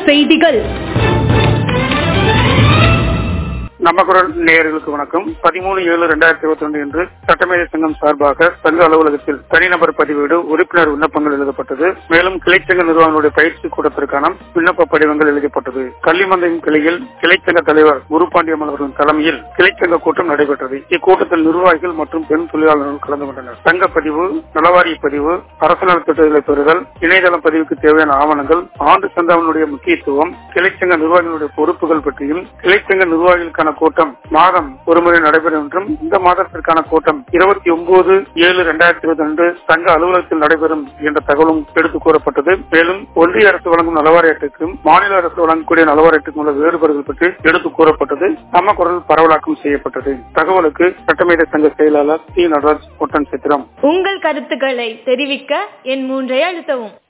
செய்திகள். நம்ம குரல் நேயர்களுக்கு வணக்கம். 13/7/2022 இன்று சட்டமேதை சங்கம் சார்பாக சங்க அலுவலகத்தில் தனிநபர் பதிவேடு உறுப்பினர் விண்ணப்பங்கள் எழுதப்பட்டது. மேலும் கிளைச்சங்க நிர்வாகிகளுடைய பயிற்சி கூட்டத்திற்கான விண்ணப்ப படிவங்கள் எழுதப்பட்டது. கள்ளிமந்தையின் கிளையில் கிளைச்சங்க தலைவர் குருபாண்டியம்மன் அவர்களின் தலைமையில் கிளைச்சங்க கூட்டம் நடைபெற்றது. இக்கூட்டத்தில் நிர்வாகிகள் மற்றும் பெண் தொழிலாளர்கள் கலந்து கொண்டனர். சங்க பதிவு, நலவாரிய பதிவு, அரசு நலத்திட்டங்களை பெறுதல், இணையதளம் பதிவுக்கு தேவையான ஆவணங்கள், ஆண்டு சந்தாவினுடைய முக்கியத்துவம், கிளைச்சங்க நிர்வாகிகளுடைய பொறுப்புகள் பற்றியும், கிளைச்சங்க நிர்வாகிகளுக்கான கூட்டம் மாதம் ஒருமுறை நடைபெறும் என்றும், இந்த மாதத்திற்கான கூட்டம் 29/7/2022 சங்க அலுவலகத்தில் நடைபெறும் என்ற தகவலும் எடுத்துக் கூறப்பட்டது. மேலும் ஒன்றிய அரசு வழங்கும் நலவாரியத்துக்கும் மாநில அரசு வழங்கக்கூடிய நலவாரியத்துக்கும் உள்ள வேறுபாடுகள் பற்றி எடுத்துக் கூறப்பட்டது. நம்ம குரல் பரவலாக்கம் செய்யப்பட்டது. தகவலுக்கு சட்டமேதை சங்க செயலாளர் சி. நடராஜ், ஒட்டன் சித்திரம். உங்கள் கருத்துக்களை தெரிவிக்க என் 3 அழுத்தவும்.